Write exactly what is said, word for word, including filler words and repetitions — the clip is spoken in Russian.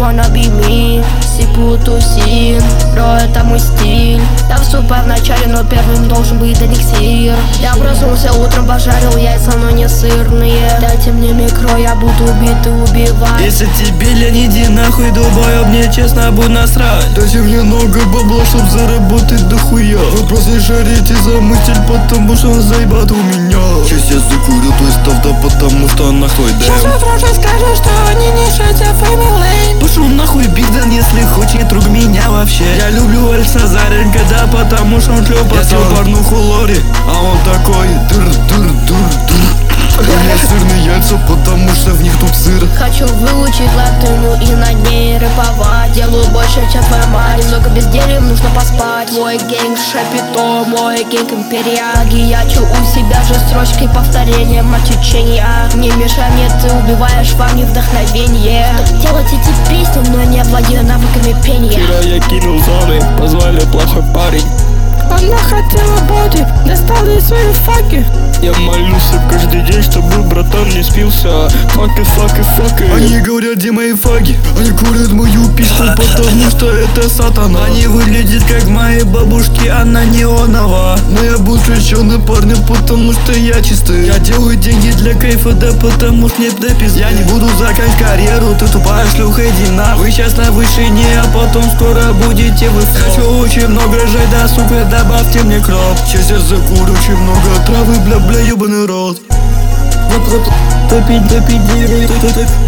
wanna be me. Сипу тусин, бро, это мой стиль. Я вступаю в начале, но первым должен быть эликсир. Я проснулся утром, пожарил яйца, но не сырные. Дайте мне микро, я буду убит и убивать. Если тебе лень, иди нахуй, долбоёб, мне честно будет насрать. Дайте мне много бабла, чтоб заработать дохуя. Вы просто жарите за мысль, потому что он заебат у меня. Сейчас я закурю твой став, да потому что нахуй дэм. Сейчас уже скажу, что они не шатят фэмилей. Пошел нахуй Бигдан, если хочет друг меня вообще. Я люблю Эльса Заренко, да потому что он шлёпает. Я съел порнуху Лори, а он такой дыр-дыр-дыр-дыр. У меня сырные яйца, потому что в них тут сыр. Хочу выучить латыну и на ней рэповать. Делаю больше, чем твоя мать. Немного бездельем нужно поспать. Мой гэнг Шапито, мой гэнг Империаги. Я чу у себя же строчкой повторением от течения. Не мешай мне, ты убиваешь во мне вдохновение. Делать эти песни, но не владею навыками пения. Вчера я кинул зоны, позвали плохой парень. Она хотела боди, достала из своей факи. Я молюсь каждый день, чтобы братан не спился. Факи, факи, факи. Они говорят, где мои фаги? Они курят мою письку, потому что это сатана. Они выглядят как мои бабушки, она неонова. Но я бушечёный парень, потому что я чистый. Я делаю деньги для кайфа, да потому что мне да пизда. Я не буду заканчивать карьеру, ты тупая шлюха, иди на. Вы сейчас на вышине, а потом скоро будете вы. Хочу очень много жать, да сука, добавьте мне кроп. Сейчас я закурю очень много травы, бля, бля, ёбаный рот. Топить, топить, топить,